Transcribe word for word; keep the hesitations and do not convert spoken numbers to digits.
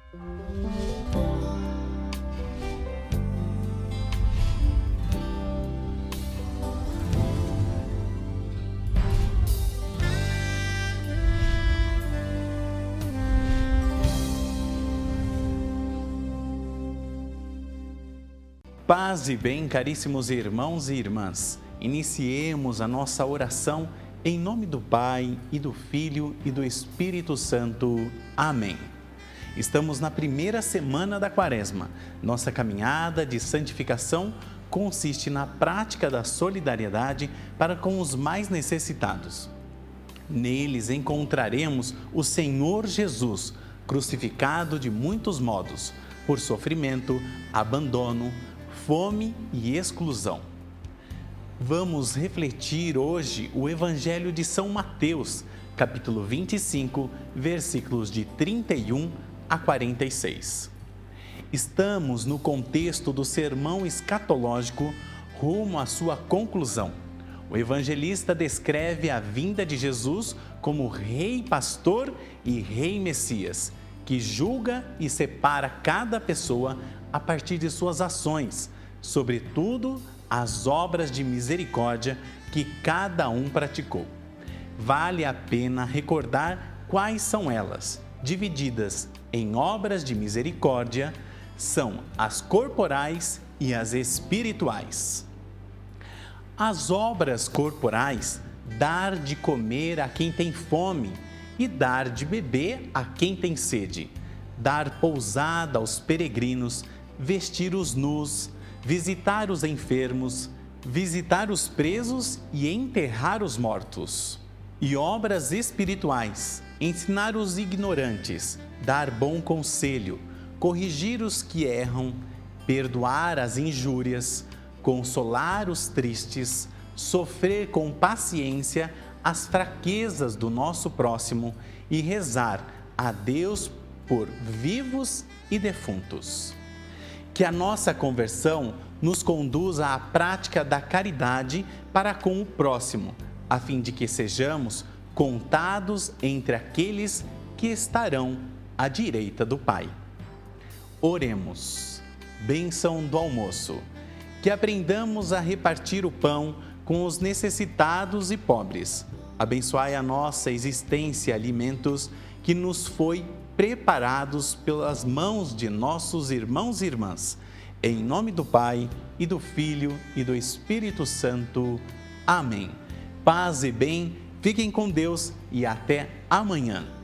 Paz e bem, caríssimos irmãos e irmãs. Iniciemos a nossa oração em nome do Pai, e do Filho e do Espírito Santo. Amém. Estamos na primeira semana da Quaresma. Nossa caminhada de santificação consiste na prática da solidariedade para com os mais necessitados. Neles encontraremos o Senhor Jesus, crucificado de muitos modos, por sofrimento, abandono, fome e exclusão. Vamos refletir hoje o Evangelho de São Mateus, capítulo vinte e cinco, versículos de trinta e um a quarenta e seis. Estamos no contexto do sermão escatológico rumo à sua conclusão. O evangelista descreve a vinda de Jesus como Rei Pastor e Rei Messias, que julga e separa cada pessoa a partir de suas ações, sobretudo as obras de misericórdia que cada um praticou. Vale a pena recordar quais são elas. Divididas em obras de misericórdia, são as corporais e as espirituais. As obras corporais, dar de comer a quem tem fome e dar de beber a quem tem sede, dar pousada aos peregrinos, vestir os nus, visitar os enfermos, visitar os presos e enterrar os mortos. E obras espirituais, ensinar os ignorantes, dar bom conselho, corrigir os que erram, perdoar as injúrias, consolar os tristes, sofrer com paciência as fraquezas do nosso próximo e rezar a Deus por vivos e defuntos. Que a nossa conversão nos conduza à prática da caridade para com o próximo, a fim de que sejamos contados entre aqueles que estarão à direita do Pai. Oremos. Bênção do almoço. Que aprendamos a repartir o pão com os necessitados e pobres. Abençoai a nossa existência alimentos que nos foi preparados pelas mãos de nossos irmãos e irmãs. Em nome do Pai, e do Filho, e do Espírito Santo. Amém. Paz e bem, fiquem com Deus e até amanhã.